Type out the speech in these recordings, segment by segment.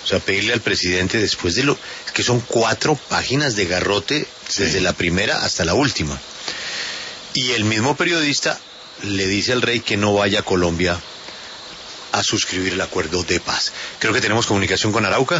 O sea, pedirle al presidente después de es que son 4 páginas de garrote desde la primera hasta la última. Y el mismo periodista le dice al rey que no vaya a Colombia a suscribir el acuerdo de paz. Creo que tenemos comunicación con Arauca.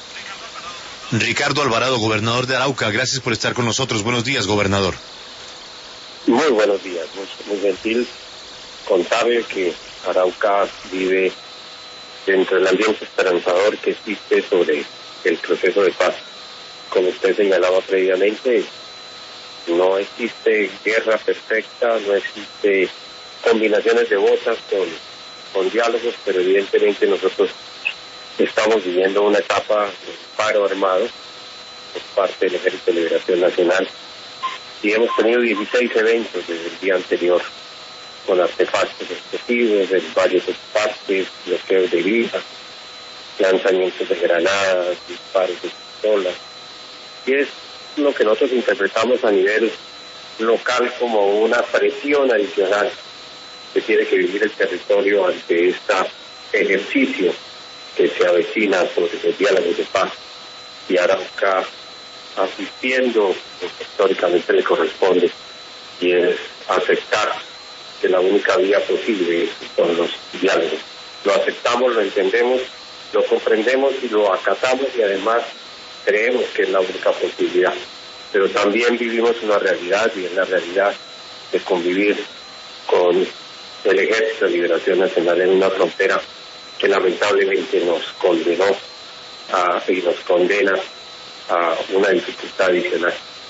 Ricardo Alvarado, gobernador de Arauca, gracias por estar con nosotros. Buenos días, gobernador. Muy buenos días, muy gentil contarle que Arauca vive dentro del ambiente esperanzador que existe sobre el proceso de paz. Como usted señalaba previamente, no existe guerra perfecta, no existe combinaciones de botas con diálogos, pero evidentemente nosotros estamos viviendo una etapa de paro armado por parte del Ejército de Liberación Nacional y hemos tenido 16 eventos desde el día anterior con artefactos explosivos en varias partes, bloqueos de vías, lanzamientos de granadas, disparos de pistolas, y es lo que nosotros interpretamos a nivel local como una presión adicional que tiene que vivir el territorio ante este ejercicio que se avecina sobre los diálogos de paz, y Arauca asistiendo lo que históricamente le corresponde, y es aceptar que la única vía posible son los diálogos. Lo aceptamos, lo entendemos, lo comprendemos y lo acatamos, y además creemos que es la única posibilidad. Pero también vivimos una realidad, y es la realidad de convivir con el Ejército de Liberación Nacional en una frontera que lamentablemente nos condenó y nos condena a una dificultad adicional.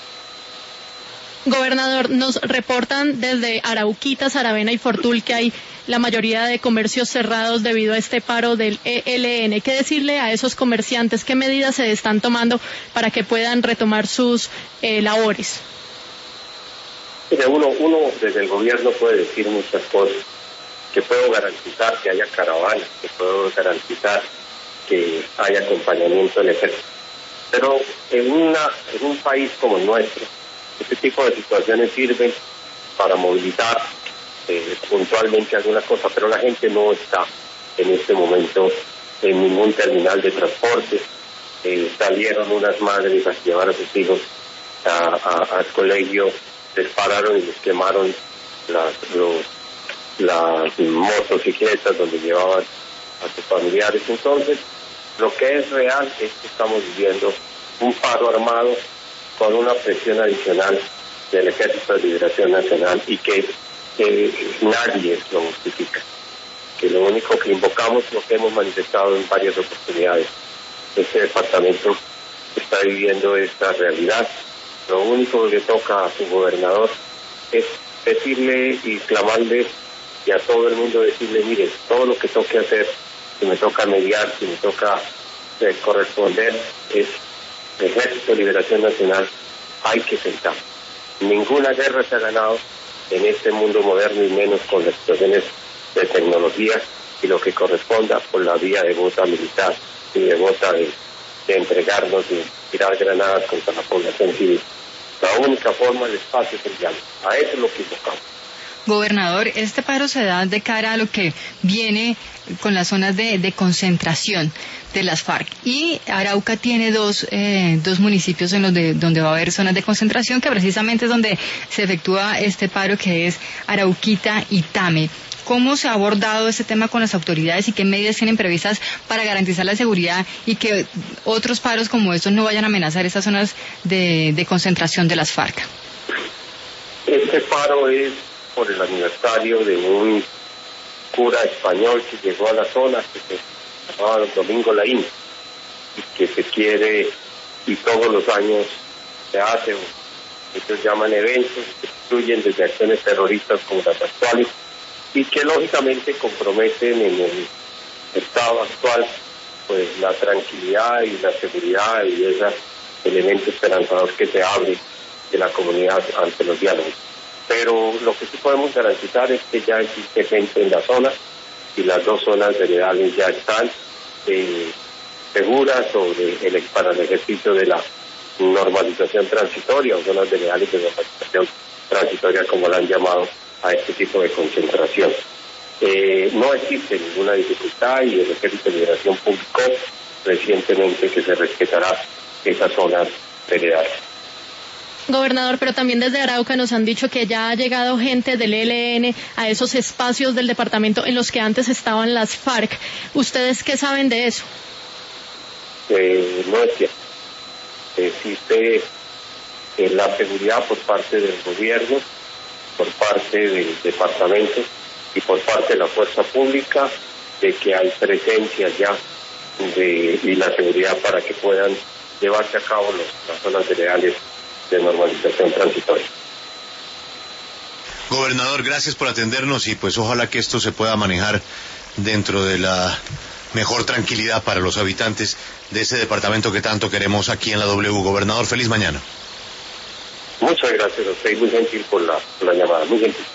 Gobernador, nos reportan desde Arauquita, Saravena y Fortul que hay la mayoría de comercios cerrados debido a este paro del ELN. ¿Qué decirle a esos comerciantes? ¿Qué medidas se están tomando para que puedan retomar sus labores? Mire, uno desde el gobierno puede decir muchas cosas, que puedo garantizar que haya caravanas, que puedo garantizar que haya acompañamiento del ejército. Pero en un país como el nuestro, este tipo de situaciones sirven para movilizar puntualmente alguna cosa, pero la gente no está en este momento en ningún terminal de transporte. Salieron unas madres a llevar a sus hijos al colegio, les pararon y les quemaron las motocicletas donde llevaban a sus familiares. Entonces, lo que es real es que estamos viviendo un paro armado con una presión adicional del Ejército de Liberación Nacional, y que nadie lo justifica. Que lo único que invocamos, lo que hemos manifestado en varias oportunidades, este departamento está viviendo esta realidad. Lo único que toca a su gobernador es decirle y clamarle, y a todo el mundo decirle: mire, todo lo que toque hacer, si me toca mediar, si me toca corresponder, es el Ejército de Liberación Nacional, hay que sentar. Ninguna guerra se ha ganado en este mundo moderno, y menos con las situaciones de tecnología, y lo que corresponda por la vía de bota militar y de bota de entregarnos y tirar granadas contra la población civil. La única forma del espacio es el diálogo. A eso es lo que invocamos. Gobernador, este paro se da de cara a lo que viene con las zonas de concentración de las FARC, y Arauca tiene dos municipios en donde va a haber zonas de concentración, que precisamente es donde se efectúa este paro, que es Arauquita y Tame. ¿Cómo se ha abordado este tema con las autoridades y qué medidas tienen previstas para garantizar la seguridad y que otros paros como estos no vayan a amenazar estas zonas de concentración de las FARC? Este paro es por el aniversario de un cura español que llegó a la zona, que se llamaba Domingo Laín, y que se quiere, y todos los años se hace, ellos llaman eventos que incluyen desde acciones terroristas como las actuales, y que lógicamente comprometen en el estado actual pues la tranquilidad y la seguridad y ese elemento esperanzador que se abre de la comunidad ante los diálogos. Pero lo que sí podemos garantizar es que ya existe gente en la zona, y las dos zonas veredales ya están seguras para el ejercicio de la normalización transitoria, o zonas veredales de normalización transitoria, como la han llamado a este tipo de concentración. No existe ninguna dificultad, y el Ejército de Liberación publicó recientemente que se respetará esas zonas veredales. Gobernador, pero también desde Arauca nos han dicho que ya ha llegado gente del ELN a esos espacios del departamento en los que antes estaban las FARC. ¿Ustedes qué saben de eso? No es cierto. Existe la seguridad por parte del gobierno, por parte del departamento y por parte de la fuerza pública de que hay presencia ya y la seguridad para que puedan llevarse a cabo las zonas veredales de normalización transitoria. Gobernador, gracias por atendernos y pues ojalá que esto se pueda manejar dentro de la mejor tranquilidad para los habitantes de ese departamento que tanto queremos aquí en la W. Gobernador, feliz mañana. Muchas gracias a usted y muy gentil por la llamada, muy gentil.